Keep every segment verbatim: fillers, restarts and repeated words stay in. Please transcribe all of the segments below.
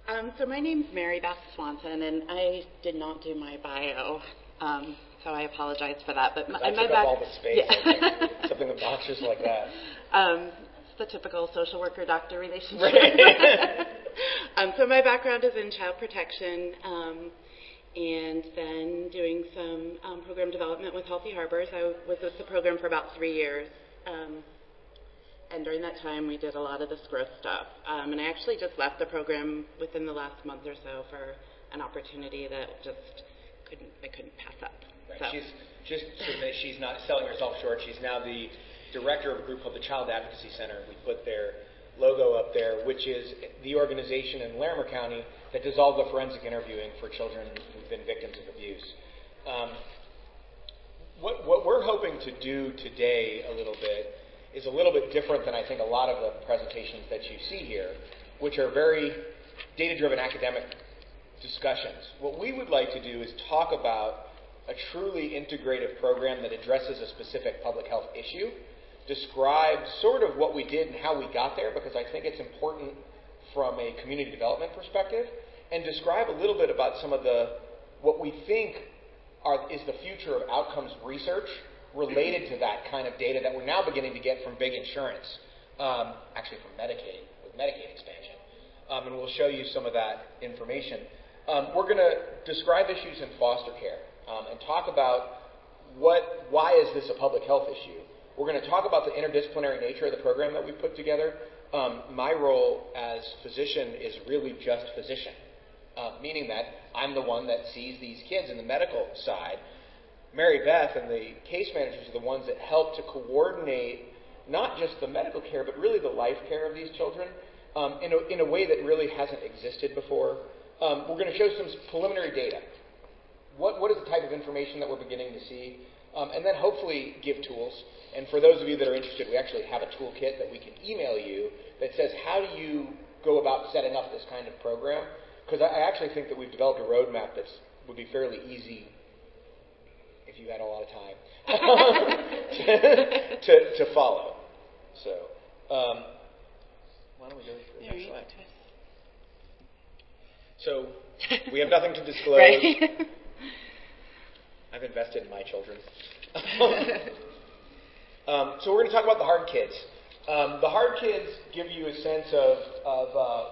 Um, so my name's Mary Beth Swanson, and I did not do my bio, um, so I apologize for that. But my, I my took back- up all the space, yeah. like, something obnoxious like that. Um, it's the typical social worker-doctor relationship. Right. um, so my background is in child protection, um, and then doing some um, program development with Healthy Harbors. I was with the program for about three years. Um, And during that time, we did a lot of this growth stuff. Um, and I actually just left the program within the last month or so for an opportunity that just couldn't I couldn't pass up. Right. So. She's just so that she's not selling herself short. She's now the director of a group called the Child Advocacy Center. We put their logo up there, which is the organization in Larimer County that does all the forensic interviewing for children who've been victims of abuse. Um, what, what we're hoping to do today a little bit is a little bit different than I think a lot of the presentations that you see here, which are very data-driven academic discussions. What we would like to do is talk about a truly integrative program that addresses a specific public health issue, describe sort of what we did and how we got there, because I think it's important from a community development perspective, and describe a little bit about some of the, what we think are, is the future of outcomes research related to that kind of data that we're now beginning to get from big insurance, um, actually from Medicaid, with Medicaid expansion. Um, and we'll show you some of that information. Um, we're going to describe issues in foster care um, and talk about what, why is this a public health issue. We're going to talk about the interdisciplinary nature of the program that we've put together. Um, my role as physician is really just physician, uh, meaning that I'm the one that sees these kids in the medical side. Mary Beth and the case managers are the ones that help to coordinate not just the medical care, but really the life care of these children um, in, a, in a way that really hasn't existed before. Um, we're going to show some preliminary data. What, what is the type of information that we're beginning to see? Um, and then hopefully give tools. And for those of you that are interested, we actually have a toolkit that we can email you that says, how do you go about setting up this kind of program? Because I, I actually think that we've developed a roadmap that would be fairly easy if you had a lot of time, to, to, to follow. So, um, why don't we go to the next slide? So, we have nothing to disclose. Right. I've invested in my children. um, so we're going to talk about the hard kids. Um, the hard kids give you a sense of, of uh,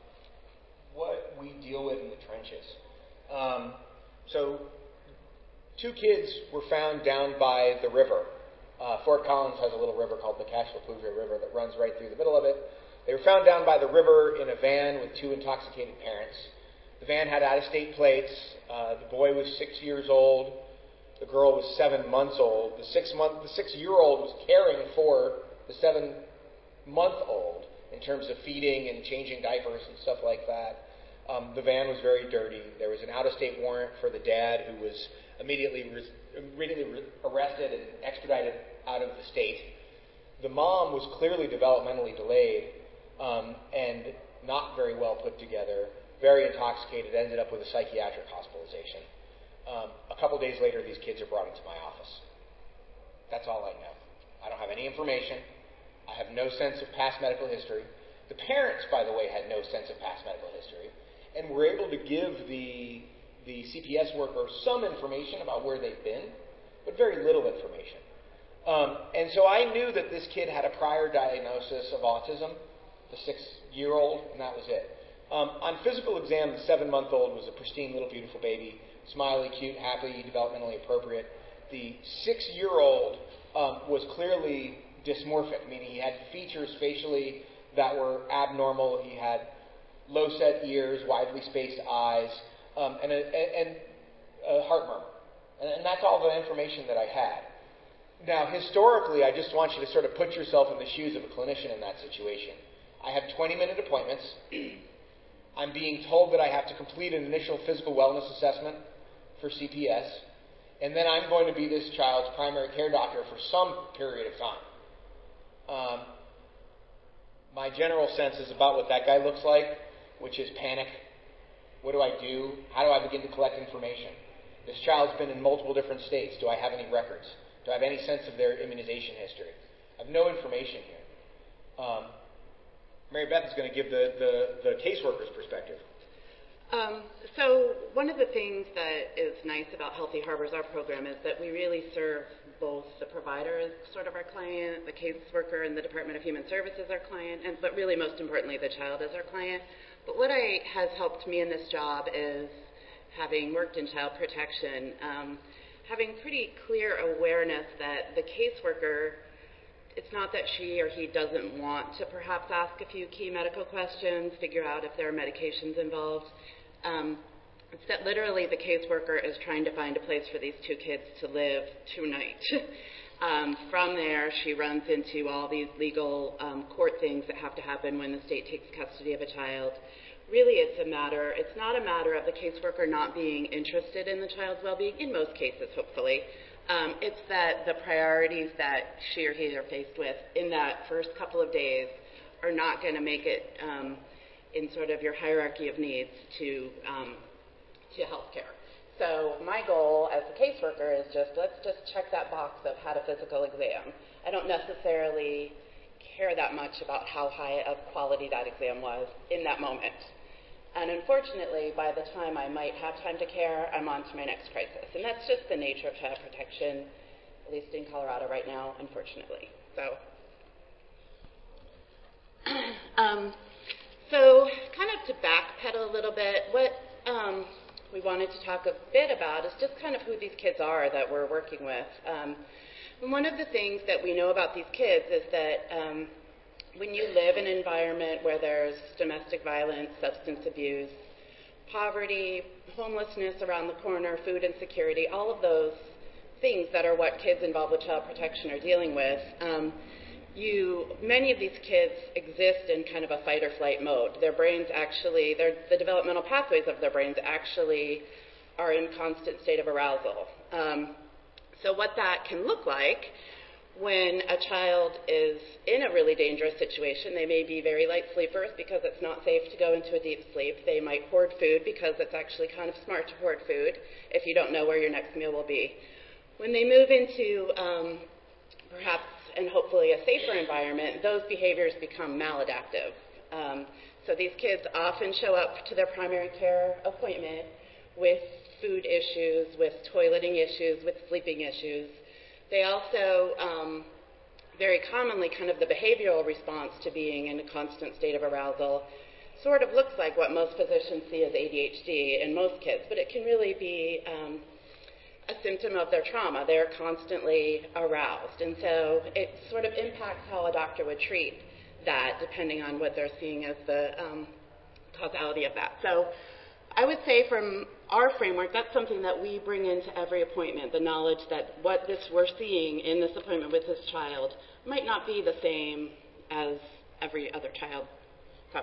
what we deal with in the trenches. Um, so, Two kids were found down by the river. Uh, Fort Collins has a little river called the Cache-la-Poudre River that runs right through the middle of it. They were found down by the river in a van with two intoxicated parents. The van had out-of-state plates. Uh, the boy was six years old. The girl was seven months old. The six-month, the six-year-old was caring for the seven-month-old in terms of feeding and changing diapers and stuff like that. Um, the van was very dirty. There was an out-of-state warrant for the dad, who was immediately re- immediately re- arrested and extradited out of the state. The mom was clearly developmentally delayed um, and not very well put together, very intoxicated, ended up with a psychiatric hospitalization. Um, a couple days later, these kids are brought into my office. That's all I know. I don't have any information. I have no sense of past medical history. The parents, by the way, had no sense of past medical history, and were able to give the the C P S worker some information about where they've been, but very little information. Um, and so I knew that this kid had a prior diagnosis of autism, the six-year-old, and that was it. Um, on physical exam, the seven-month-old was a pristine little beautiful baby, smiley, cute, happy, developmentally appropriate. The six-year-old um, was clearly dysmorphic, meaning he had features facially that were abnormal. He had low-set ears, widely spaced eyes, Um, and, a, and a heart murmur. And, and that's all the information that I had. Now, historically, I just want you to sort of put yourself in the shoes of a clinician in that situation. I have twenty-minute appointments. I'm being told that I have to complete an initial physical wellness assessment for C P S, and then I'm going to be this child's primary care doctor for some period of time. Um, my general sense is about what that guy looks like, which is panic. What do I do? How do I begin to collect information? This child's been in multiple different states. Do I have any records? Do I have any sense of their immunization history? I have no information here. Um, Mary Beth is going to give the, the, the caseworker's perspective. Um, so one of the things that is nice about Healthy Harbors, our program, is that we really serve both the provider as sort of our client, the caseworker and the Department of Human Services our client, and but really most importantly the child is our client. But what I, has helped me in this job is, having worked in child protection, um, having pretty clear awareness that the caseworker, it's not that she or he doesn't want to perhaps ask a few key medical questions, figure out if there are medications involved. Um, it's that literally the caseworker is trying to find a place for these two kids to live tonight. um, from there, she runs into all these legal um, court things that have to happen when the state takes custody of a child. Really, it's a matter, it's not a matter of the caseworker not being interested in the child's well-being, in most cases, hopefully. Um, it's that the priorities that she or he are faced with in that first couple of days are not going to make it um, in sort of your hierarchy of needs to um, to health care. So my goal as a caseworker is just, let's just check that box of had a physical exam. I don't necessarily care that much about how high of quality that exam was in that moment. And unfortunately, by the time I might have time to care, I'm on to my next crisis. And that's just the nature of child protection, at least in Colorado right now, unfortunately. So, um, so kind of to backpedal a little bit, what um, we wanted to talk a bit about is just kind of who these kids are that we're working with. Um, and one of the things that we know about these kids is that um, when you live in an environment where there's domestic violence, substance abuse, poverty, homelessness around the corner, food insecurity, all of those things that are what kids involved with child protection are dealing with, um, you, many of these kids exist in kind of a fight or flight mode. Their brains actually, their, the developmental pathways of their brains actually are in constant state of arousal. Um, so what that can look like when a child is in a really dangerous situation, they may be very light sleepers because it's not safe to go into a deep sleep. They might hoard food because it's actually kind of smart to hoard food if you don't know where your next meal will be. When they move into um, perhaps and hopefully a safer environment, those behaviors become maladaptive. Um, so these kids often show up to their primary care appointment with food issues, with toileting issues, with sleeping issues. They also, um, very commonly, kind of the behavioral response to being in a constant state of arousal sort of looks like what most physicians see as A D H D in most kids, but it can really be um, a symptom of their trauma. They're constantly aroused, and so it sort of impacts how a doctor would treat that depending on what they're seeing as the um, causality of that. So I would say from our framework, that's something that we bring into every appointment, the knowledge that what this we're seeing in this appointment with this child might not be the same as every other child. So.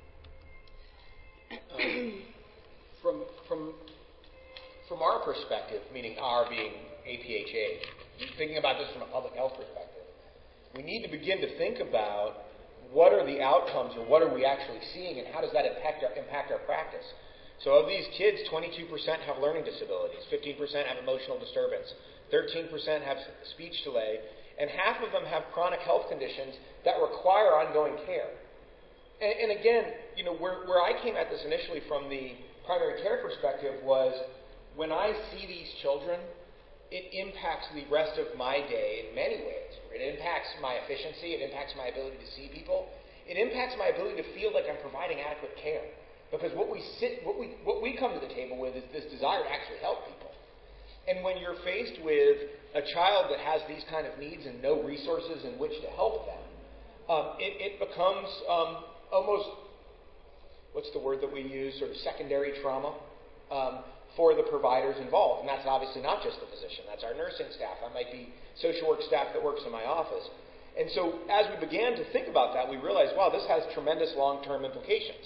Um, from, from, from our perspective, meaning our being A P H A, thinking about this from a public health perspective, we need to begin to think about what are the outcomes or what are we actually seeing and how does that impact our, impact our practice. So of these kids, twenty-two percent have learning disabilities, fifteen percent have emotional disturbance, thirteen percent have speech delay, and half of them have chronic health conditions that require ongoing care. And, and again, you know, where, where I came at this initially from the primary care perspective was when I see these children, it impacts the rest of my day in many ways. It impacts my efficiency, it impacts my ability to see people, it impacts my ability to feel like I'm providing adequate care. Because what we sit, what we what we come to the table with is this desire to actually help people. And when you're faced with a child that has these kind of needs and no resources in which to help them, um, it, it becomes um, almost, what's the word that we use, sort of secondary trauma um, for the providers involved. And that's obviously not just the physician. That's our nursing staff. That might be social work staff that works in my office. And so as we began to think about that, we realized, wow, this has tremendous long-term implications.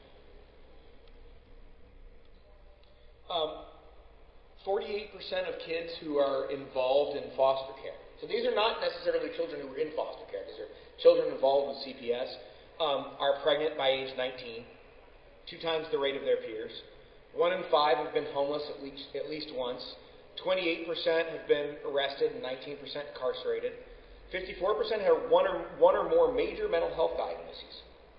Um, forty-eight percent of kids who are involved in foster care. So these are not necessarily children who are in foster care. These are children involved with C P S, um, are pregnant by age nineteen, two times the rate of their peers. One in five have been homeless at least, at least once. twenty-eight percent have been arrested and nineteen percent incarcerated. fifty-four percent have one or, one or more major mental health diagnoses.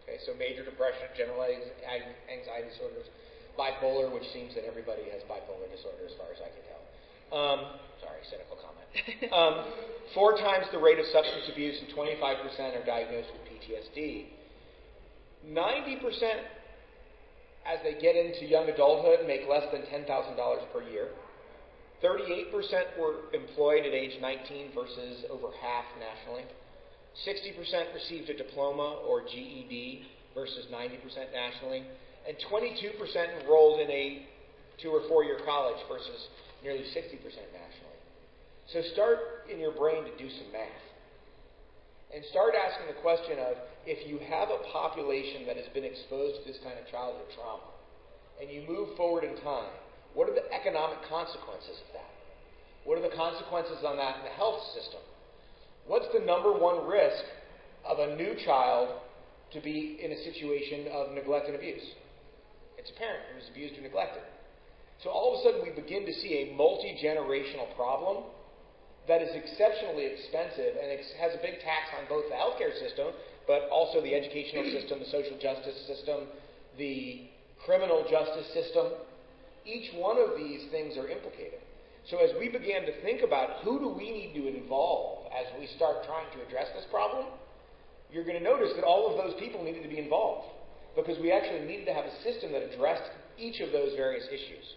Okay, so major depression, generalized anxiety disorders, bipolar, which seems that everybody has bipolar disorder as far as I can tell. Um, sorry, cynical comment. Um, four times the rate of substance abuse and twenty-five percent are diagnosed with P T S D. ninety percent, as they get into young adulthood, make less than ten thousand dollars per year. thirty-eight percent were employed at age nineteen versus over half nationally. sixty percent received a diploma or G E D versus ninety percent nationally. And twenty-two percent enrolled in a two or four year college versus nearly sixty percent nationally. So start in your brain to do some math. And start asking the question of, if you have a population that has been exposed to this kind of childhood trauma, and you move forward in time, what are the economic consequences of that? What are the consequences on that in the health system? What's the number one risk of a new child to be in a situation of neglect and abuse? It's a parent who is abused or neglected. So all of a sudden we begin to see a multi-generational problem that is exceptionally expensive and it has a big tax on both the healthcare system, but also the educational system, the social justice system, the criminal justice system. Each one of these things are implicated. So as we began to think about who do we need to involve as we start trying to address this problem, you're going to notice that all of those people needed to be involved because we actually needed to have a system that addressed each of those various issues.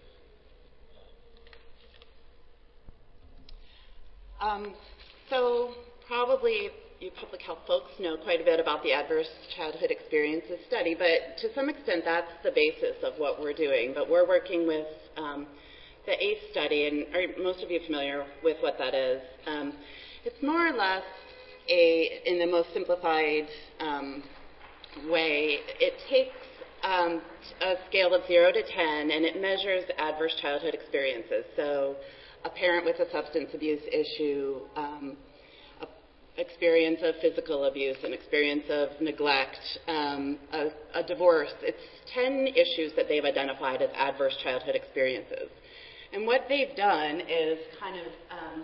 Um, so probably you public health folks know quite a bit about the Adverse Childhood Experiences Study, but to some extent that's the basis of what we're doing. But we're working with um, the A C E study, and are most of you familiar with what that is? Um, it's more or less a, in the most simplified um, way, it takes um, a scale of zero to ten, and it measures adverse childhood experiences. So a parent with a substance abuse issue, um, a experience of physical abuse, an experience of neglect, um, a, a divorce. It's ten issues that they've identified as adverse childhood experiences. And what they've done is kind of, um,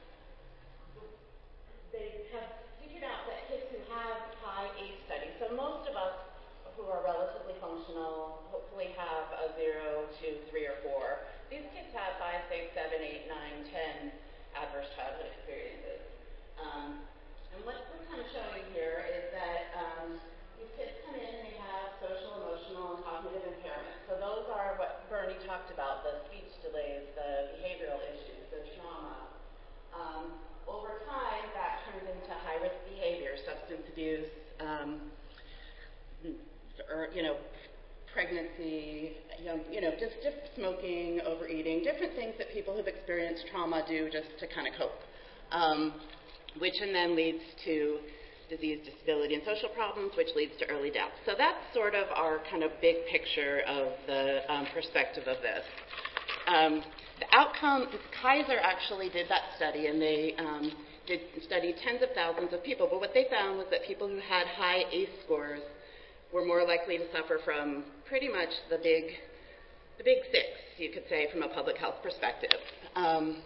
they have figured out that kids who have high A C E studies, so most of us who are relatively functional hopefully have a zero, two, three, or four. These kids have five, six, seven, eight, nine, ten adverse childhood experiences. Um, and what we're kind of showing here is that um, these kids come in and they have social, emotional, and cognitive impairment. So those are what Bernie talked about, the speech delays, the behavioral issues, the trauma. Um, over time, that turns into high-risk behavior, substance abuse, um, or, you know, pregnancy, young, you know, just, just smoking, overeating, different things that people who've experienced trauma do just to kind of cope, um, which and then leads to disease, disability, and social problems, which leads to early death. So that's sort of our kind of big picture of the um, perspective of this. Um, the outcome, Kaiser actually did that study, and they um, did study tens of thousands of people, but what they found was that people who had high A C E scores were more likely to suffer from pretty much the big, the big six, you could say, from a public health perspective. Um,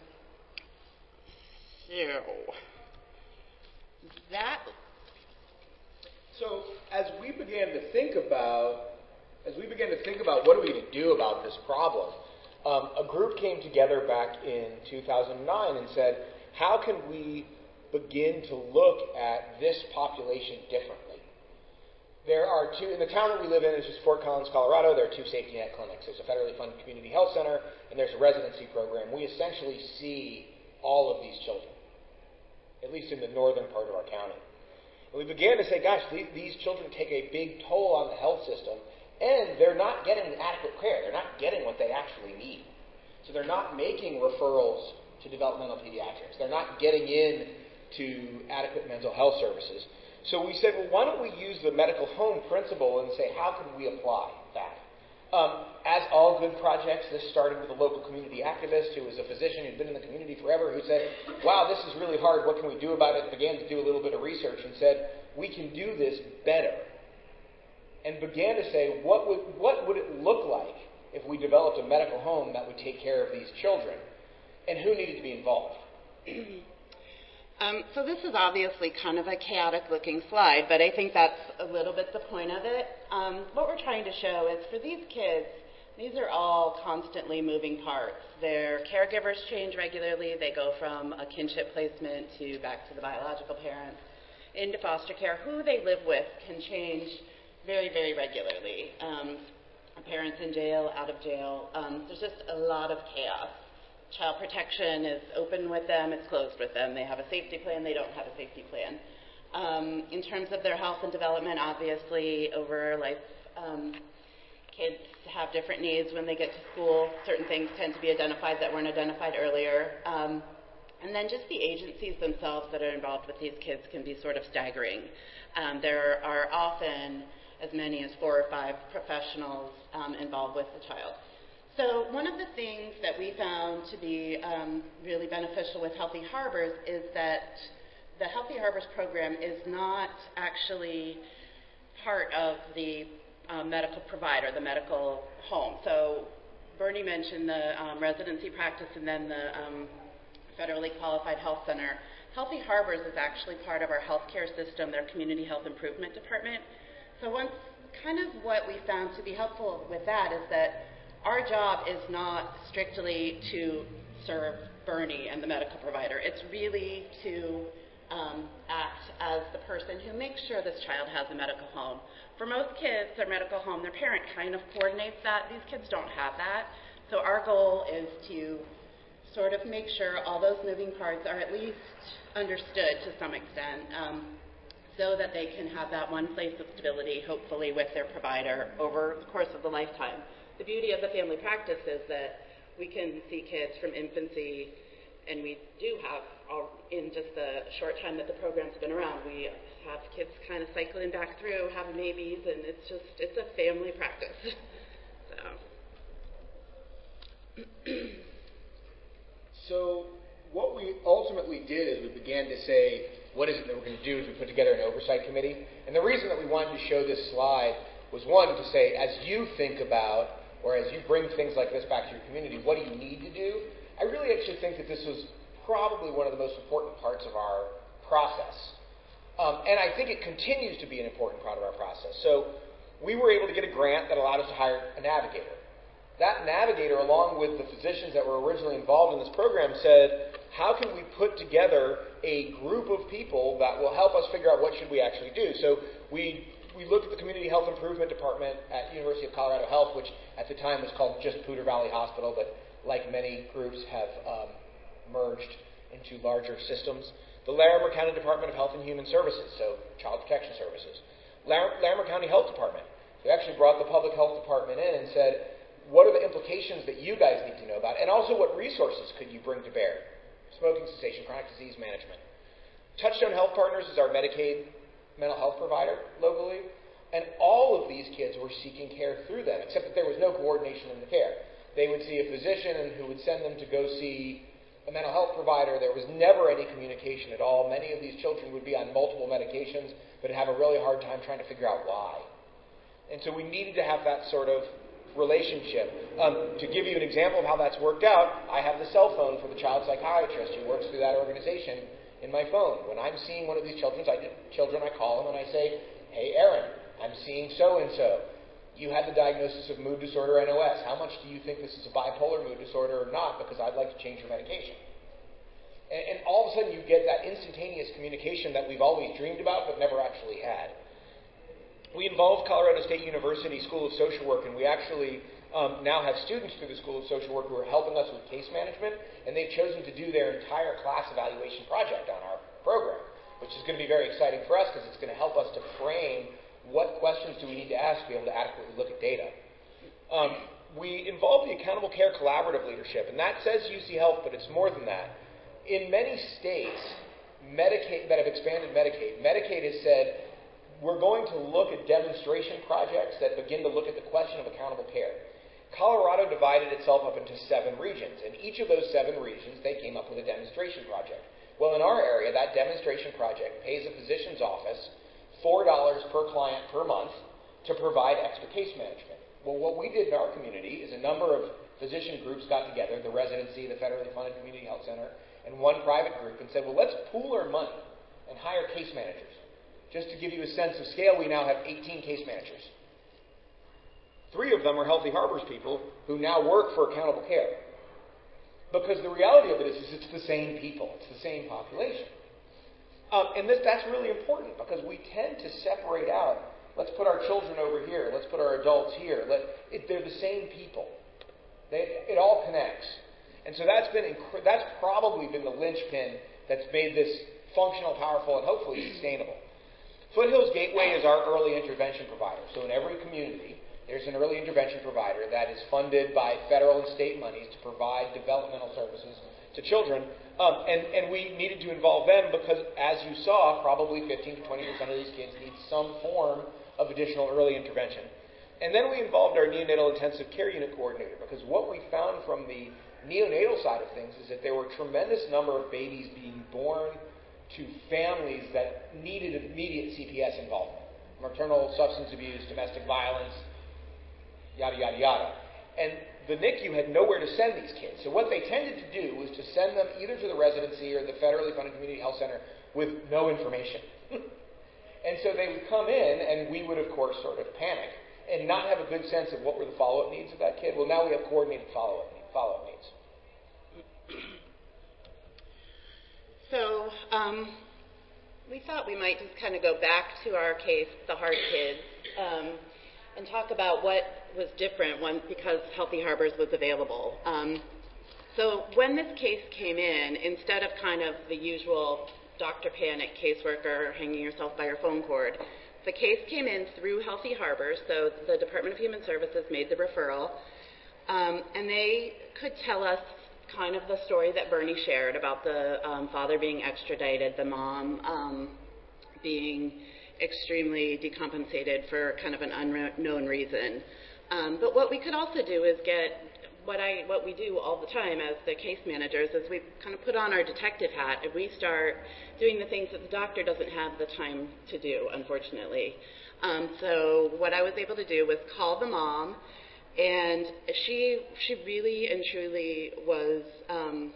so that. So as we began to think about, as we began to think about what are we going to do about this problem, um, a group came together back in two thousand nine and said, how can we begin to look at this population differently? There are two, in the town that we live in, it's just Fort Collins, Colorado, there are two safety net clinics. There's a federally funded community health center, and there's a residency program. We essentially see all of these children, at least in the northern part of our county. And we began to say, gosh, these, these children take a big toll on the health system, and they're not getting adequate care. They're not getting what they actually need. So they're not making referrals to developmental pediatrics. They're not getting in to adequate mental health services. So we said, well, why don't we use the medical home principle and say, how can we apply that? Um, as all good projects, this started with a local community activist who was a physician who'd been in the community forever, who said, wow, this is really hard. What can we do about it? Began to do a little bit of research and said, we can do this better. And began to say, what would, what would it look like if we developed a medical home that would take care of these children? And who needed to be involved? Um, so this is obviously kind of a chaotic-looking slide, but I think that's a little bit the point of it. Um, what we're trying to show is for these kids, these are all constantly moving parts. Their caregivers change regularly. They go from a kinship placement to back to the biological parents into foster care. Who they live with can change very, very regularly. Um, parents in jail, out of jail. Um, there's just a lot of chaos. Child protection is open with them, it's closed with them. They have a safety plan, they don't have a safety plan. Um, in terms of their health and development, obviously, over life, um, kids have different needs when they get to school. Certain things tend to be identified that weren't identified earlier. Um, and then just the agencies themselves that are involved with these kids can be sort of staggering. Um, there are often as many as four or five professionals um, involved with the child. So one of the things that we found to be um, really beneficial with Healthy Harbors is that the Healthy Harbors program is not actually part of the um, medical provider, the medical home. So Bernie mentioned the um, residency practice and then the um, federally qualified health center. Healthy Harbors is actually part of our healthcare system, their community health improvement department. So once kind of what we found to be helpful with that is that our job is not strictly to serve Bernie and the medical provider. It's really to um, act as the person who makes sure this child has a medical home. For most kids, their medical home, their parent kind of coordinates that. These kids don't have that. So our goal is to sort of make sure all those moving parts are at least understood to some extent, um, so that they can have that one place of stability, hopefully with their provider over the course of the lifetime. The beauty of the family practice is that we can see kids from infancy, and we do have, all, in just the short time that the program's been around, we have kids kind of cycling back through, having babies, and it's just, it's a family practice. So. So what we ultimately did is we began to say, what is it that we're going to do? Is we put together an oversight committee. And the reason that we wanted to show this slide was, one, to say, as you think about, or as you bring things like this back to your community, what do you need to do? I really actually think that this was probably one of the most important parts of our process. Um, and I think it continues to be an important part of our process. So we were able to get a grant that allowed us to hire a navigator. That navigator, along with the physicians that were originally involved in this program, said, how can we put together a group of people that will help us figure out what should we actually do? So we we looked at the Community Health Improvement Department at University of Colorado Health, which at the time was called just Poudre Valley Hospital, but like many groups have um, merged into larger systems. The Larimer County Department of Health and Human Services, so Child Protection Services. Lar- Larimer County Health Department. We actually brought the Public Health Department in and said, what are the implications that you guys need to know about? And also, what resources could you bring to bear? Smoking cessation, chronic disease management. Touchstone Health Partners is our Medicaid mental health provider locally. And all of these kids were seeking care through them, except that there was no coordination in the care. They would see a physician who would send them to go see a mental health provider. There was never any communication at all. Many of these children would be on multiple medications, but have a really hard time trying to figure out why. And so we needed to have that sort of relationship. Um, to give you an example of how that's worked out, I have the cell phone for the child psychiatrist who works through that organization in my phone. When I'm seeing one of these children, I, children, I call them and I say, hey, Aaron, I'm seeing so-and-so. You had the diagnosis of mood disorder N O S. How much do you think this is a bipolar mood disorder or not? Because I'd like to change your medication. And, and all of a sudden you get that instantaneous communication that we've always dreamed about but never actually had. We involved Colorado State University School of Social Work, and we actually um, now have students through the School of Social Work who are helping us with case management, and they've chosen to do their entire class evaluation project on our program, which is going to be very exciting for us because it's going to help us to frame what questions do we need to ask to be able to adequately look at data. Um, we involve the Accountable Care Collaborative leadership, and that says U C Health, but it's more than that. In many states Medicaid, that have expanded Medicaid, Medicaid has said, we're going to look at demonstration projects that begin to look at the question of accountable care. Colorado divided itself up into seven regions, and each of those seven regions, they came up with a demonstration project. Well, in our area, that demonstration project pays a physician's office four dollars per client per month to provide expert case management. Well, what we did in our community is a number of physician groups got together, the residency, the federally funded community health center, and one private group and said, well, let's pool our money and hire case managers. Just to give you a sense of scale, we now have eighteen case managers. Three of them are Healthy Harbors people who now work for Accountable Care. Because the reality of it is, is it's the same people. It's the same population. Um, and this, that's really important because we tend to separate out. Let's put our children over here. Let's put our adults here. Let, it, they're the same people. They, it all connects. And so that's been inc- that's probably been the linchpin that's made this functional, powerful, and hopefully sustainable. Foothills Gateway is our early intervention provider. So in every community, there's an early intervention provider that is funded by federal and state monies to provide developmental services to children. Um, and, and we needed to involve them because, as you saw, probably fifteen to twenty percent of these kids need some form of additional early intervention. And then we involved our neonatal intensive care unit coordinator because what we found from the neonatal side of things is that there were a tremendous number of babies being born to families that needed immediate C P S involvement. Maternal substance abuse, domestic violence, yada, yada, yada. And the N I C U had nowhere to send these kids. So what they tended to do was to send them either to the residency or the federally funded community health center with no information. And so they would come in, and we would, of course, sort of panic and not have a good sense of what were the follow-up needs of that kid. Well, now we have coordinated follow-up, follow-up needs. So um, we thought we might just kind of go back to our case, the hard kids, um, and talk about what was different when, because Healthy Harbors was available. Um, so when this case came in, instead of kind of the usual Doctor Panic caseworker hanging yourself by your phone cord, the case came in through Healthy Harbors, so the Department of Human Services made the referral, um, and they could tell us kind of the story that Bernie shared about the um, father being extradited, the mom um, being extremely decompensated for kind of an unknown reason. Um, but what we could also do is get what I what we do all the time as the case managers is we kind of put on our detective hat and we start doing the things that the doctor doesn't have the time to do, unfortunately. Um, so what I was able to do was call the mom, and she she really and truly was um,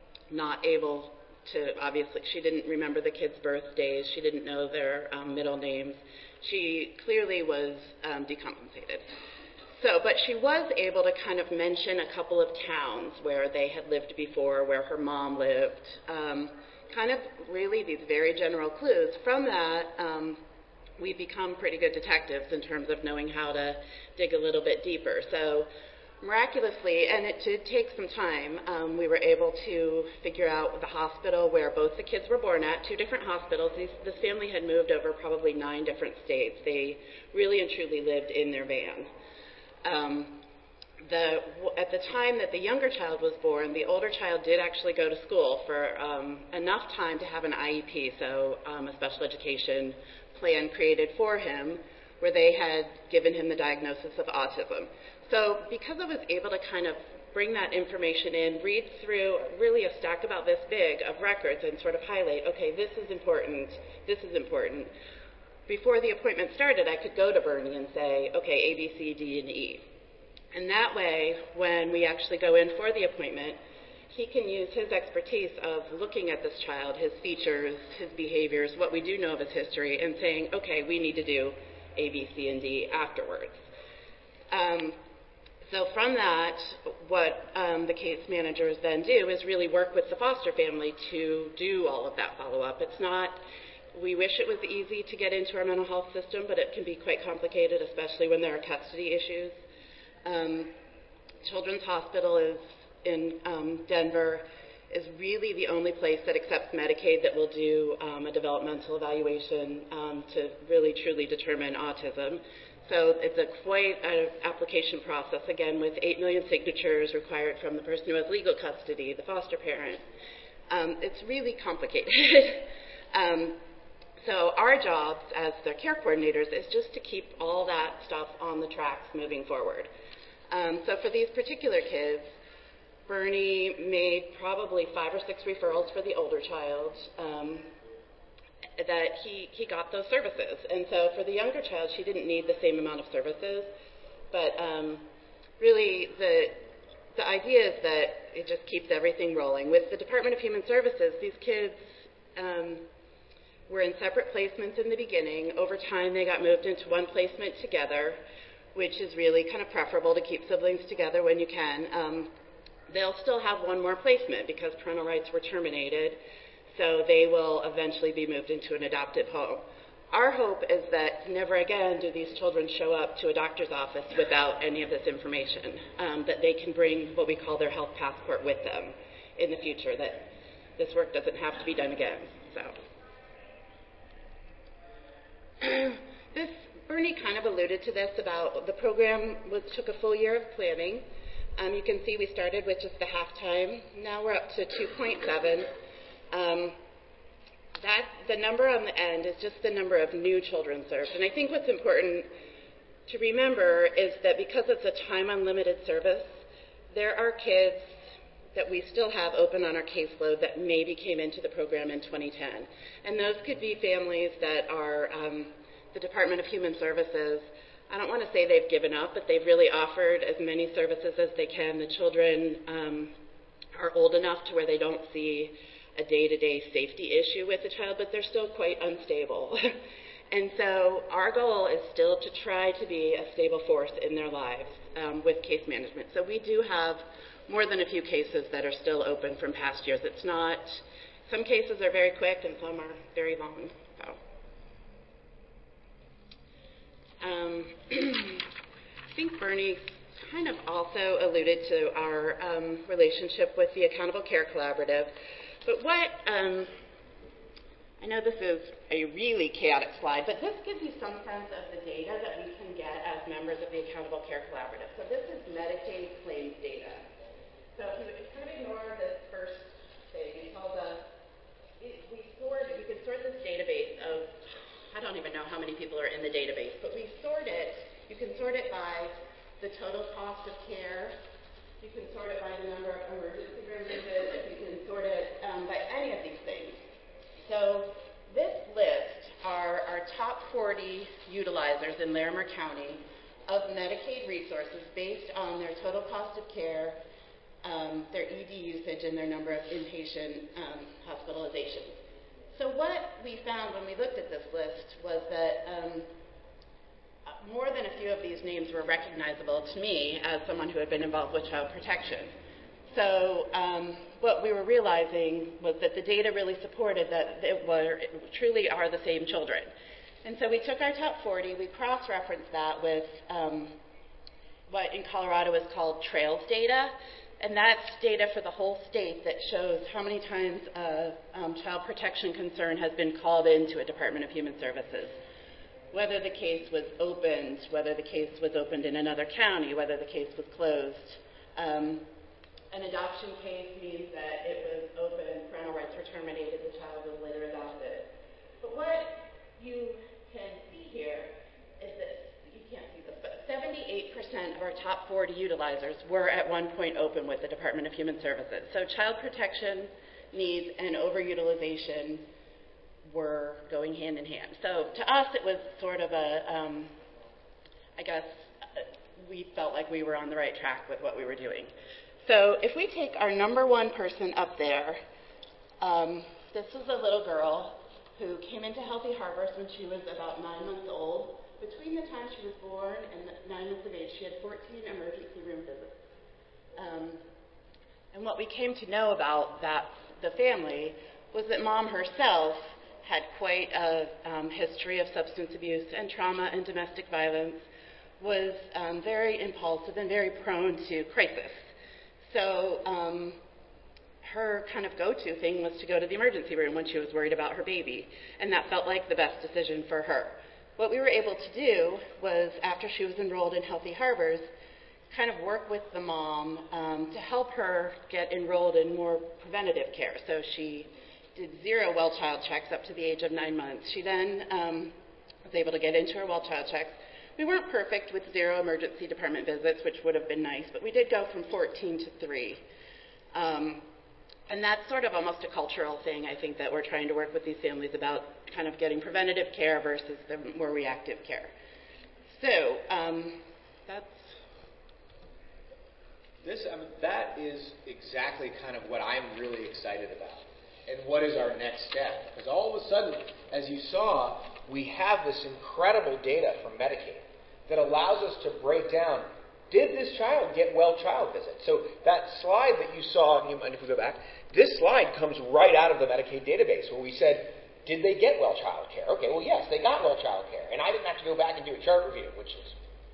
not able to, obviously, she didn't remember the kids' birthdays. She didn't know their um, middle names. She clearly was um, decompensated. So, but she was able to kind of mention a couple of towns where they had lived before, where her mom lived, um, kind of really these very general clues. From that, um, we become pretty good detectives in terms of knowing how to dig a little bit deeper. So miraculously, and it did take some time, um, we were able to figure out the hospital where both the kids were born at, two different hospitals. These, this family had moved over probably nine different states. They really and truly lived in their van. Um, the, at the time that the younger child was born, the older child did actually go to school for um, enough time to have an I E P, so um, a special education plan created for him, where they had given him the diagnosis of autism. So because I was able to kind of bring that information in, read through really a stack about this big of records and sort of highlight, okay, this is important, this is important. Before the appointment started, I could go to Bernie and say, okay, A, B, C, D, and E. And that way, when we actually go in for the appointment, he can use his expertise of looking at this child, his features, his behaviors, what we do know of his history, and saying, okay, we need to do A, B, C, and D afterwards. Um, so from that, what um, the case managers then do is really work with the foster family to do all of that follow-up. It's not, we wish it was easy to get into our mental health system, but it can be quite complicated, especially when there are custody issues. Um, Children's Hospital is in um, Denver is really the only place that accepts Medicaid that will do um, a developmental evaluation um, to really truly determine autism. So it's a quite an application process, again, with eight million signatures required from the person who has legal custody, the foster parent. Um, it's really complicated. um, so our jobs as the care coordinators is just to keep all that stuff on the tracks moving forward. Um, so for these particular kids, Bernie made probably five or six referrals for the older child um, that he, he got those services. And so for the younger child, she didn't need the same amount of services. But um, really the, the idea is that it just keeps everything rolling. With the Department of Human Services, these kids um, were in separate placements in the beginning. Over time, they got moved into one placement together, which is really kind of preferable to keep siblings together when you can. Um, they'll still have one more placement because parental rights were terminated, so they will eventually be moved into an adoptive home. Our hope is that never again do these children show up to a doctor's office without any of this information, um, that they can bring what we call their health passport with them in the future, that this work doesn't have to be done again. So, this, Bernie kind of alluded to this about the program was, took a full year of planning. Um, you can see we started with just the halftime. Now we're up to two point seven. Um, That, the number on the end is just the number of new children served. And I think what's important to remember is that because it's a time-unlimited service, there are kids that we still have open on our caseload that maybe came into the program in twenty ten. And those could be families that are um, the Department of Human Services. I don't want to say they've given up, but they've really offered as many services as they can. The children um, are old enough to where they don't see a day-to-day safety issue with the child, but they're still quite unstable. And so our goal is still to try to be a stable force in their lives um, with case management. So we do have more than a few cases that are still open from past years. It's not, some cases are very quick and some are very long. So, um, I think Bernie kind of also alluded to our um, relationship with the Accountable Care Collaborative. But what, um, I know this is a really chaotic slide, but this gives you some sense of the data that we can get as members of the Accountable Care Collaborative. So this is Medicaid claims data. So if you kind of ignore this first thing, it's all the, it, we sort it, we can sort this database of, I don't even know how many people are in the database, but we sort it, you can sort it by the total cost of care. You can sort it by the number of emergency room visits. You can sort it um, by any of these things. So this list are our top forty utilizers in Larimer County of Medicaid resources based on their total cost of care, um, their E D usage, and their number of inpatient um, hospitalizations. So what we found when we looked at this list was that um, more than a few of these names were recognizable to me as someone who had been involved with child protection. So um, what we were realizing was that the data really supported that it, were, it truly are the same children. And so we took our top forty, we cross-referenced that with um, what in Colorado is called TRAILS data, and that's data for the whole state that shows how many times a um, child protection concern has been called into a Department of Human Services. Whether the case was opened, whether the case was opened in another county, whether the case was closed. Um, an adoption case means that it was open, parental rights were terminated, the child was later adopted. But what you can see here is that, you can't see this, but seventy-eight percent of our top forty utilizers were at one point open with the Department of Human Services. So child protection needs and overutilization were going hand in hand. So to us, it was sort of a, um, I guess, uh, we felt like we were on the right track with what we were doing. So if we take our number one person up there, um, this was a little girl who came into Healthy Harbors when she was about nine months old. Between the time she was born and nine months of age, she had fourteen emergency room visits. Um, and what we came to know about that, the family, was that mom herself had quite a um, history of substance abuse and trauma and domestic violence, was um, very impulsive and very prone to crisis. So um, her kind of go-to thing was to go to the emergency room when she was worried about her baby, and that felt like the best decision for her. What we were able to do was, after she was enrolled in Healthy Harbors, kind of work with the mom um, to help her get enrolled in more preventative care. So she did zero well child checks up to the age of nine months. She then um, was able to get into her well child checks. We weren't perfect with zero emergency department visits, which would have been nice, but we did go from fourteen to three. Um, and that's sort of almost a cultural thing, I think, that we're trying to work with these families about, kind of getting preventative care versus the more reactive care. So um, that's... This, I mean, that is exactly kind of what I'm really excited about. And what is our next step? Because all of a sudden, as you saw, we have this incredible data from Medicaid that allows us to break down, did this child get well child visits? So that slide that you saw, and you mind if we go back, this slide comes right out of the Medicaid database where we said, did they get well child care? Okay, well, yes, they got well child care. And I didn't have to go back and do a chart review, which is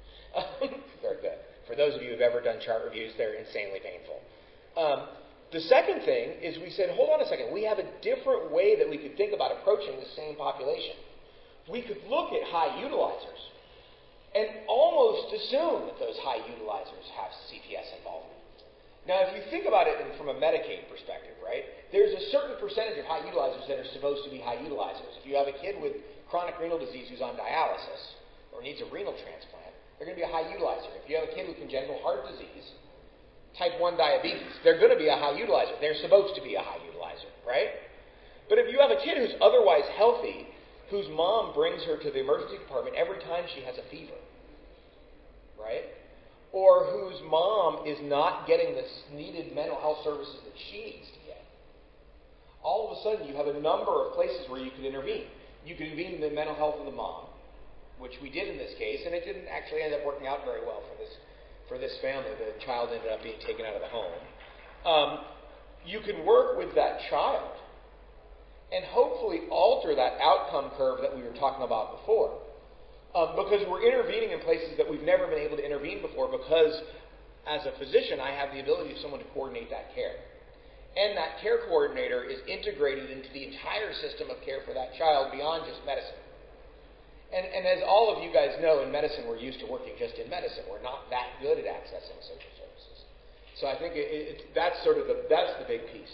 very good. For those of you who have ever done chart reviews, they're insanely painful. Um, the second thing is we said, hold on a second, we have a different way that we could think about approaching the same population. We could look at high utilizers and almost assume that those high utilizers have C P S involvement. Now, if you think about it from a Medicaid perspective, right, there's a certain percentage of high utilizers that are supposed to be high utilizers. If you have a kid with chronic renal disease who's on dialysis or needs a renal transplant, they're going to be a high utilizer. If you have a kid with congenital heart disease, type one diabetes, they're going to be a high utilizer. They're supposed to be a high utilizer, right? But if you have a kid who's otherwise healthy, whose mom brings her to the emergency department every time she has a fever, right? Or whose mom is not getting the needed mental health services that she needs to get, all of a sudden you have a number of places where you can intervene. You can intervene in the mental health of the mom, which we did in this case, and it didn't actually end up working out very well for this for this family. The child ended up being taken out of the home. Um, you can work with that child and hopefully alter that outcome curve that we were talking about before. Um, because we're intervening in places that we've never been able to intervene before, because as a physician, I have the ability of someone to coordinate that care. And that care coordinator is integrated into the entire system of care for that child beyond just medicine. And, and as all of you guys know, in medicine, we're used to working just in medicine. We're not that good at accessing social services. So I think it, it, that's sort of the, that's the big piece.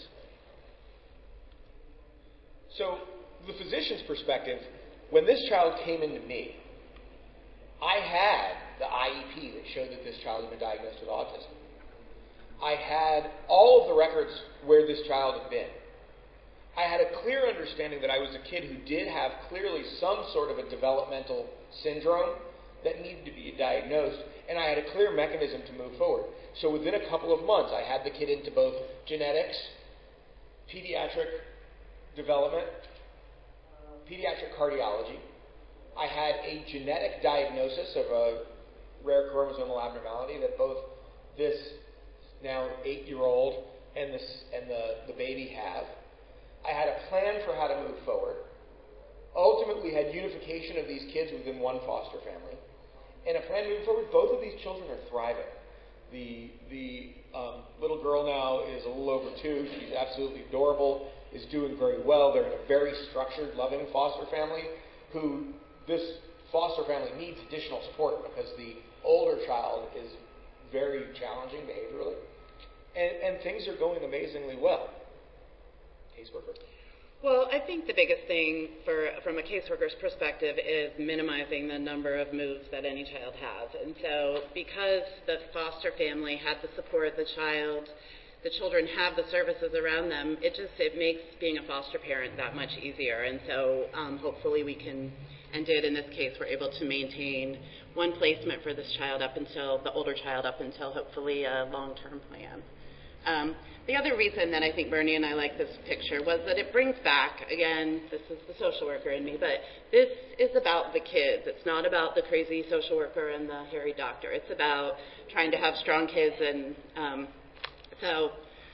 So the physician's perspective, when this child came into me, I had the I E P that showed that this child had been diagnosed with autism. I had all of the records where this child had been. I had a clear understanding that I was a kid who did have clearly some sort of a developmental syndrome that needed to be diagnosed, and I had a clear mechanism to move forward. So within a couple of months, I had the kid into both genetics, pediatric development, pediatric cardiology. I had a genetic diagnosis of a rare chromosomal abnormality that both this now eight-year-old and this and the, the baby have. I had a plan for how to move forward. Ultimately, had unification of these kids within one foster family, and a plan to move forward. Both of these children are thriving. The the um, little girl now is a little over two. She's absolutely adorable. Is doing very well. They're in a very structured, loving foster family who. This foster family needs additional support because the older child is very challenging behaviorally. And, and things are going amazingly well. Caseworker? Well, I think the biggest thing for, from a caseworker's perspective is minimizing the number of moves that any child has. And so because the foster family had the support, the child, the children have the services around them, it just it makes being a foster parent that much easier. And so um, hopefully we can, and did in this case, we're able to maintain one placement for this child up until, the older child up until hopefully a long-term plan. Um, the other reason that I think Bernie and I like this picture was that it brings back, again, this is the social worker in me, but this is about the kids. It's not about the crazy social worker and the hairy doctor. It's about trying to have strong kids, and um, so...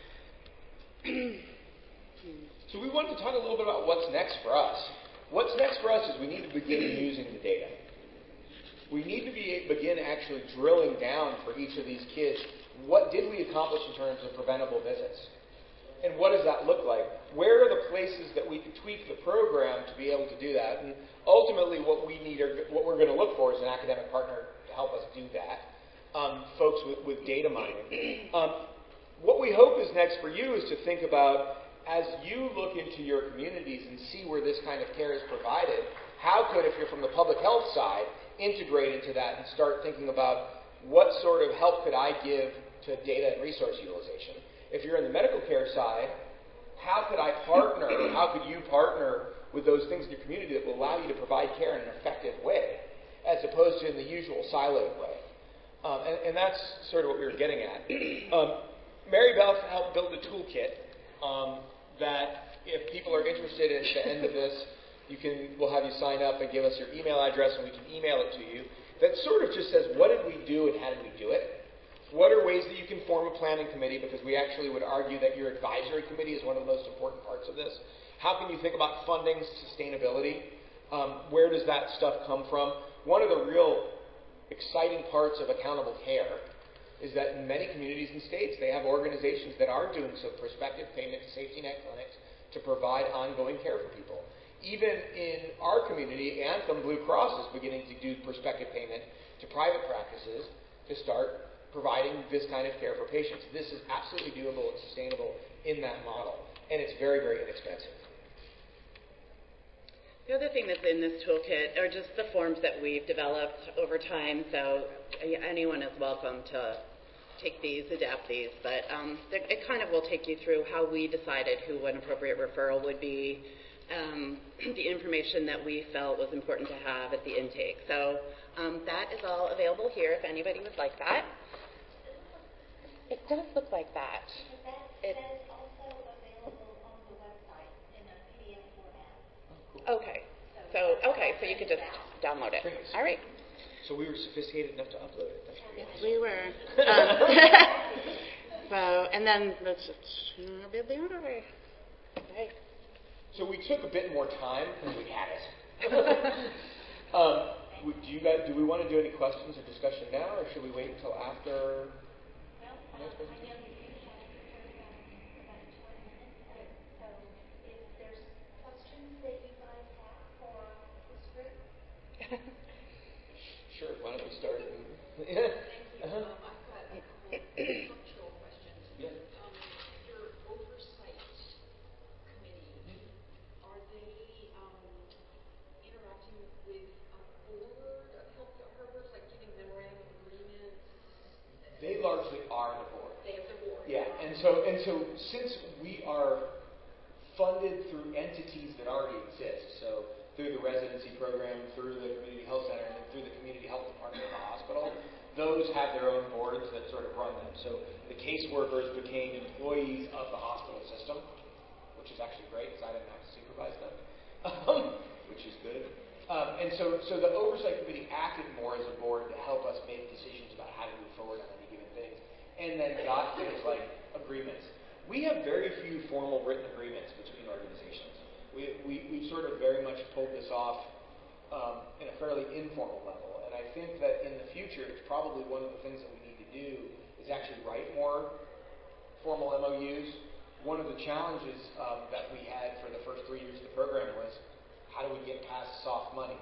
So we wanted to talk a little bit about what's next for us. What's next for us is we need to begin using the data. We need to be, begin actually drilling down for each of these kids. What did we accomplish in terms of preventable visits? And what does that look like? Where are the places that we could tweak the program to be able to do that? And ultimately what we need, are, what we're going to look for is an academic partner to help us do that. Um, folks with, with data mining. Um, what we hope is next for you is to think about, as you look into your communities and see where this kind of care is provided, how could, if you're from the public health side, integrate into that and start thinking about what sort of help could I give to data and resource utilization. If you're in the medical care side, how could I partner, or how could you partner with those things in your community that will allow you to provide care in an effective way, as opposed to in the usual siloed way? Um, and, and that's sort of what we were getting at. Um, Mary Beth helped build a toolkit um, that if people are interested at the end of this, you can we'll have you sign up and give us your email address and we can email it to you. That sort of just says what did we do and how did we do it? What are ways that you can form a planning committee? Because we actually would argue that your advisory committee is one of the most important parts of this. How can you think about funding sustainability? Um, where does that stuff come from? One of the real exciting parts of accountable care is that in many communities and states, they have organizations that are doing so, prospective payment safety net clinics, to provide ongoing care for people. Even in our community, Anthem Blue Cross is beginning to do prospective payment to private practices to start providing this kind of care for patients. This is absolutely doable and sustainable in that model, and it's very, very inexpensive. The other thing that's in this toolkit are just the forms that we've developed over time, so anyone is welcome to take these, adapt these, but um, it kind of will take you through how we decided who an appropriate referral would be, um, the information that we felt was important to have at the intake. So um, that is all available here if anybody would like that. It does look like that. That, that is also available on the website in a P D F format. Okay. So, okay, so you could just download it. All right. So we were sophisticated enough to upload it. That's Yes, we were. Um, so, and then let's just be the other way. Right. So we took a bit more time because we had it. um, do you guys? Do we want to do any questions or discussion now, or should we wait until after? Well, next I presentation? know you have prepared about, about twenty minutes, so if there's questions that you guys have for this group. Sure. Why don't we start? Thank you. Uh-huh. Um, I've got a couple of structural questions. Yeah. Um, your oversight committee, are they um, interacting with a board of health harbors, like giving memorandum of agreements? They largely are the board. They have the board. Yeah, and so and so since we are funded through entities that already exist, so through the residency program, through the community health center, and through the community health department of the hospital, those have their own boards that sort of run them. So the caseworkers became employees of the hospital system, which is actually great because I didn't have to supervise them, um, which is good. Um, and so, so the oversight committee acted more as a board to help us make decisions about how to move forward on any given thing, and then got things like agreements. We have very few formal written agreements between organizations. We, we, we've sort of very much pulled this off um, in a fairly informal level. And I think that in the future, it's probably one of the things that we need to do is actually write more formal M O Us. One of the challenges um, that we had for the first three years of the program was how do we get past soft money?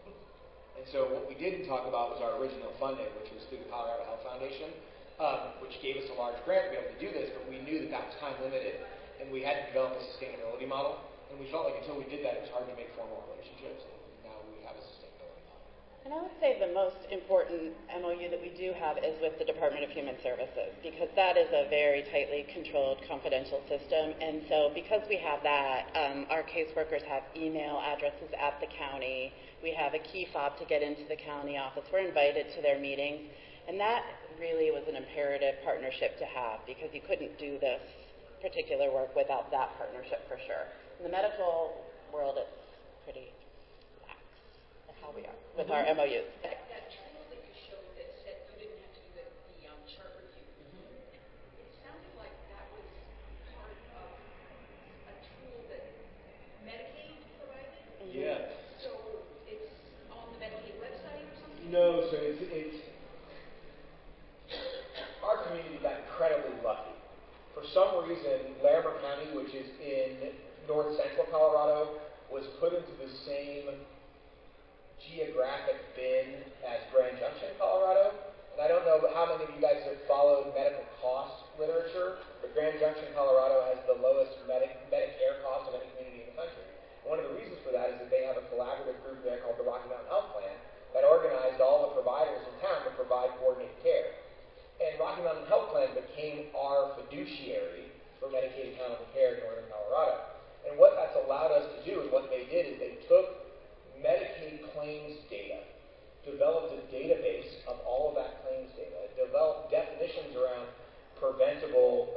And so what we didn't talk about was our original funding, which was through the Colorado Health Foundation, um, which gave us a large grant to be able to do this, but we knew that that was time limited, and we had to develop a sustainability model. And we felt like until we did that, it was hard to make formal relationships. And now we have a sustainability model. And I would say the most important M O U that we do have is with the Department of Human Services, because that is a very tightly controlled, confidential system. And so because we have that, um, our caseworkers have email addresses at the county. We have a key fob to get into the county office. We're invited to their meetings. And that really was an imperative partnership to have, because you couldn't do this particular work without that partnership for sure. In the medical world, it's pretty lax of how we are with mm-hmm. our M O Us. That, that tool that you showed that said you didn't have to do the, the um, chart review, mm-hmm. it sounded like that was part of a tool that Medicaid provided? Mm-hmm. Yeah. So it's on the Medicaid website or something? No, so it's, it's our community got incredibly lucky. For some reason, Larimer County, which is in north central Colorado, was put into the same geographic bin as Grand Junction, Colorado. And I don't know how many of you guys have followed medical cost literature, but Grand Junction, Colorado has the lowest Medi- Medicare cost of any community in the country. And one of the reasons for that is that they have a collaborative group there called the Rocky Mountain Health Plan that organized all the providers in town to provide coordinated care. And Rocky Mountain Health Plan became our fiduciary for Medicaid accountable care in northern Colorado. And what that's allowed us to do, and what they did, is they took Medicaid claims data, developed a database of all of that claims data, developed definitions around preventable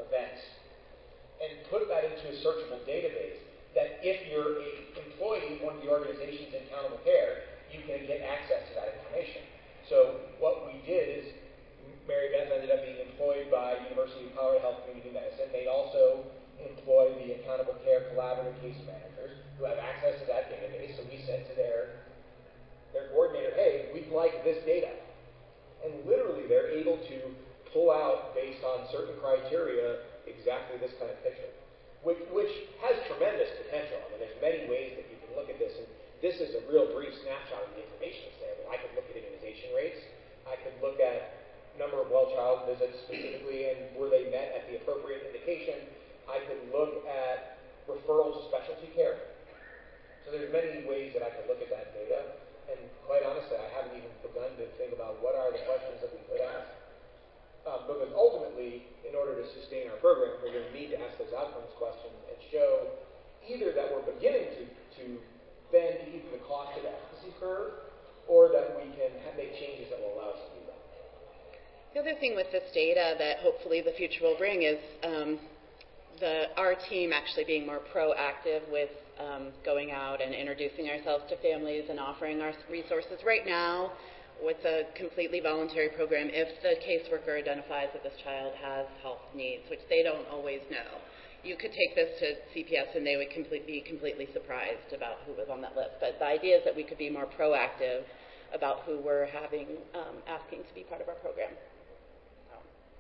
health community medicine. They also employ the accountable care collaborative case managers who have access to that database. So we sent to their, their coordinator, hey, we'd like this data. And literally they're able to pull out, based on certain criteria, exactly this kind of picture, which, which has tremendous potential. I mean, there's many ways that you can look at this, and this is a real brief snapshot of the information that's there. I mean, I could look at immunization rates. I could look at number of well-child visits specifically, and were they met at the appropriate indication. I could look at referrals to specialty care. So there's many ways that I could look at that data, and quite honestly, I haven't even begun to think about what are the questions that we could ask. Um, because ultimately, in order to sustain our program, we're going to need to ask those outcomes questions and show either that we're beginning to, to bend either the cost of efficacy curve, or that we can have, make changes that will allow us to do that. The other thing with this data that hopefully the future will bring is um, the, our team actually being more proactive with um, going out and introducing ourselves to families and offering our resources. Right now, with a completely voluntary program, if the caseworker identifies that this child has health needs, which they don't always know, you could take this to C P S and they would complete, be completely surprised about who was on that list. But the idea is that we could be more proactive about who we're having, um, asking to be part of our program. So.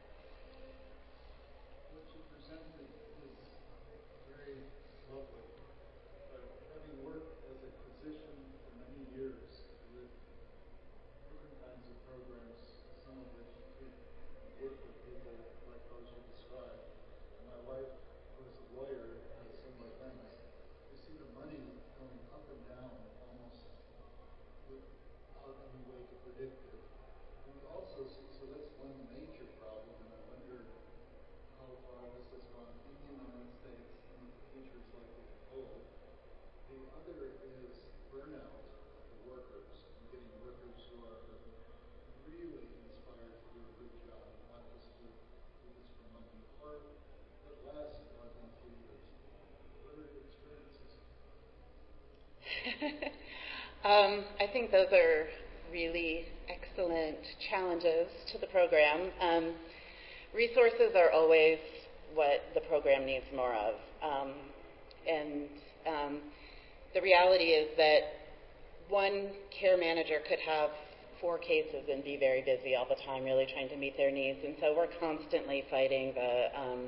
What you presented is very lovely, but having worked as a physician for many years with different kinds of programs, some of which work with people like those you described, and my wife was a lawyer, as some of my friends, you see the money going up and down almost without any way to predict it. And you also see, so that's one major problem, and I wonder how far this has gone in the United States and what the future is likely to hold. The other is burnout of the workers, and getting workers who are really inspired to do a good job, not just to do this for money, or that lasts more than three years. What are your experiences? um, I think those are really excellent challenges to the program. Um, resources are always what the program needs more of. Um, and um, the reality is that one care manager could have four cases and be very busy all the time, really trying to meet their needs. And so we're constantly fighting the um,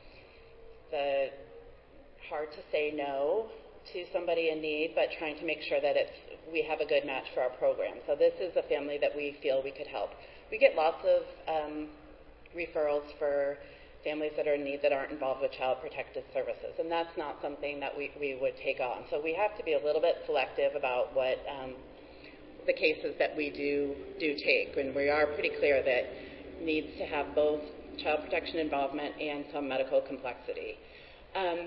the hard to say no to somebody in need, but trying to make sure that it's we have a good match for our program. So this is a family that we feel we could help. We get lots of um, referrals for families that are in need that aren't involved with Child Protective Services, and that's not something that we, we would take on. So we have to be a little bit selective about what um, the cases that we do do take, and we are pretty clear that needs to have both child protection involvement and some medical complexity. Um,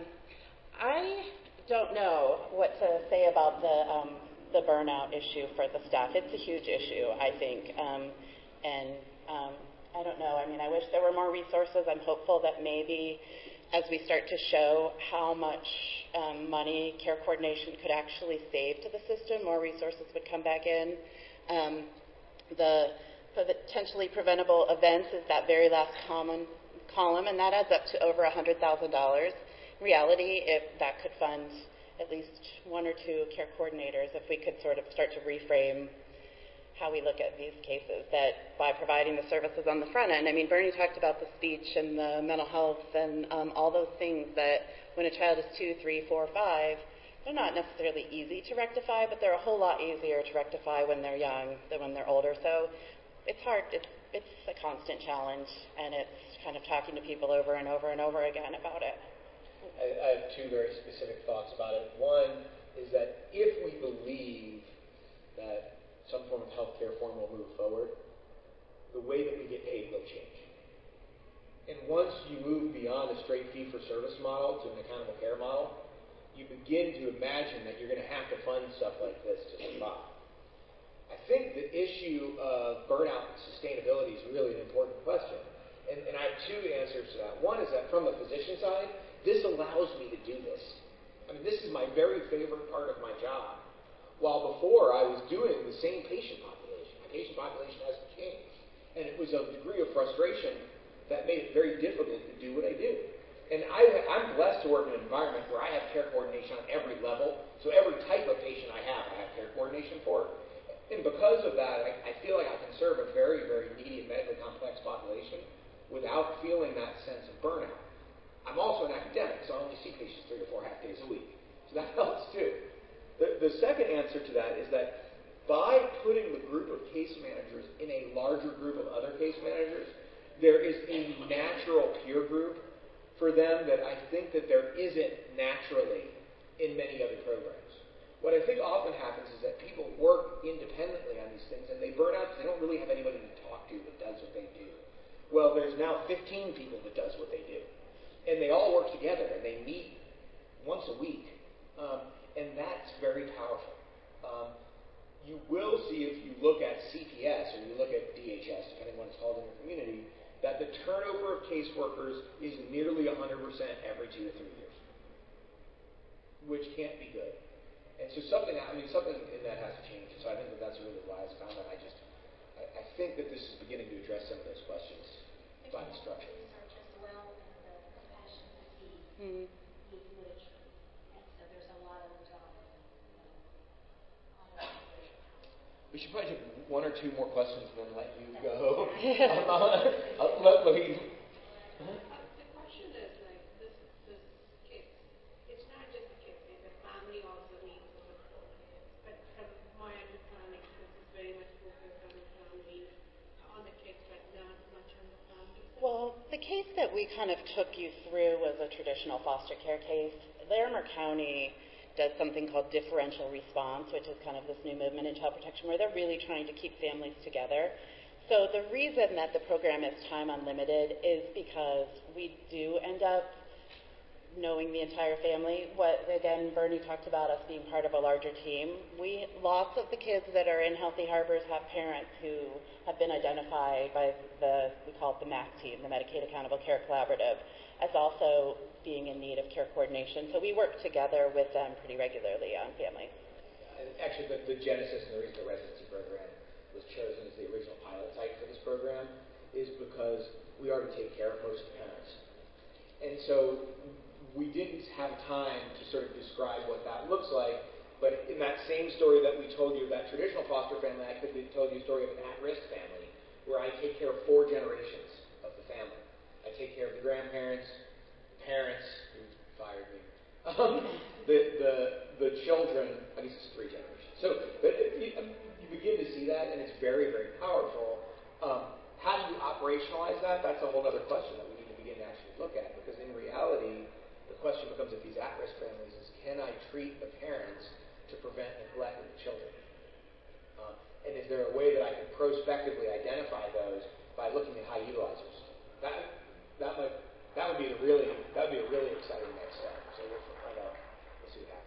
I don't know what to say about the um, the burnout issue for the staff. It's a huge issue, I think, um, and um, I don't know. I mean, I wish there were more resources. I'm hopeful that maybe as we start to show how much um, money care coordination could actually save to the system, more resources would come back in. Um, the potentially preventable events is that very last common column, and that adds up to over one hundred thousand dollars. In reality, if that could fund at least one or two care coordinators, if we could sort of start to reframe how we look at these cases, that by providing the services on the front end. I mean, Bernie talked about the speech and the mental health and um, all those things that when a child is two, three, four, five, they're not necessarily easy to rectify, but they're a whole lot easier to rectify when they're young than when they're older. So it's hard. It's, it's a constant challenge, and it's kind of talking to people over and over and over again about it. I, I have two very specific thoughts about it. One is that if we believe that some form of healthcare form will move forward, the way that we get paid will change. And once you move beyond a straight fee-for-service model to an accountable care model, you begin to imagine that you're going to have to fund stuff like this to survive. I think the issue of burnout and sustainability is really an important question. And, and I have two answers to that. One is that from the physician side, this allows me to do this. I mean, this is my very favorite part of my job. While before I was doing the same patient population. My patient population hasn't changed. And it was a degree of frustration that made it very difficult to do what I do. And I, I'm blessed to work in an environment where I have care coordination on every level. So every type of patient I have, I have care coordination for. And because of that, I, I feel like I can serve a very, very needy and medically complex population without feeling that sense of burnout. I'm also an academic, so I only see patients three to four half days a week. So that helps too. The, the second answer to that is that by putting the group of case managers in a larger group of other case managers, there is a natural peer group for them that I think that there isn't naturally in many other programs. What I think often happens is that people work independently on these things and they burn out because they don't really have anybody to talk to that does what they do. Well, there's now fifteen people that does what they do. And they all work together and they meet once a week. Um, and that's very powerful. Um, you will see if you look at C P S or you look at D H S, depending on what it's called in your community, that the turnover of caseworkers is nearly one hundred percent every two to three years, which can't be good. And so something, I mean, something in that has to change. So I think that that's a really wise comment. I just, I, I think that this is beginning to address some of those questions by the structure. Research as well and the compassion fatigue Mm-hmm. with literature. And so there's a lot of, um, you know, on the We should probably take one or two more questions and then let you go. um, uh, I'll let Louise. Uh, the question is like this, this kids. It's not just the kids. The family also needs to support kids. But from my understanding, this is very much focused on the family, on the kids, but not much on the family. Well, the case that we kind of took you through was a traditional foster care case. Larimer County does something called differential response, which is kind of this new movement in child protection where they're really trying to keep families together. So the reason that the program is time unlimited is because we do end up knowing the entire family. What, again, Bernie talked about us being part of a larger team. We, lots of the kids that are in Healthy Harbors have parents who have been identified by the, we call it the M A C team, the Medicaid Accountable Care Collaborative, as also being in need of care coordination. So we work together with them pretty regularly on families. Actually, the, the genesis and the reason the residency program was chosen as the original pilot site for this program is because we already take care of most parents. And so we didn't have time to sort of describe what that looks like, but in that same story that we told you about traditional foster family, I could have told you a story of an at-risk family where I take care of four generations of the family. I take care of the grandparents, parents who fired me, um, the, the the children. I guess it's three generations. So, but you, you begin to see that, and it's very, very powerful. Um, how do you operationalize that? That's a whole other question that we need to begin to actually look at, because in reality, the question becomes with these at-risk families is, can I treat the parents to prevent neglect of the children? Um, and is there a way that I can prospectively identify those by looking at high utilizers? That that might that would be a really that would be a really exciting next step. So we'll find out. We'll see what happens.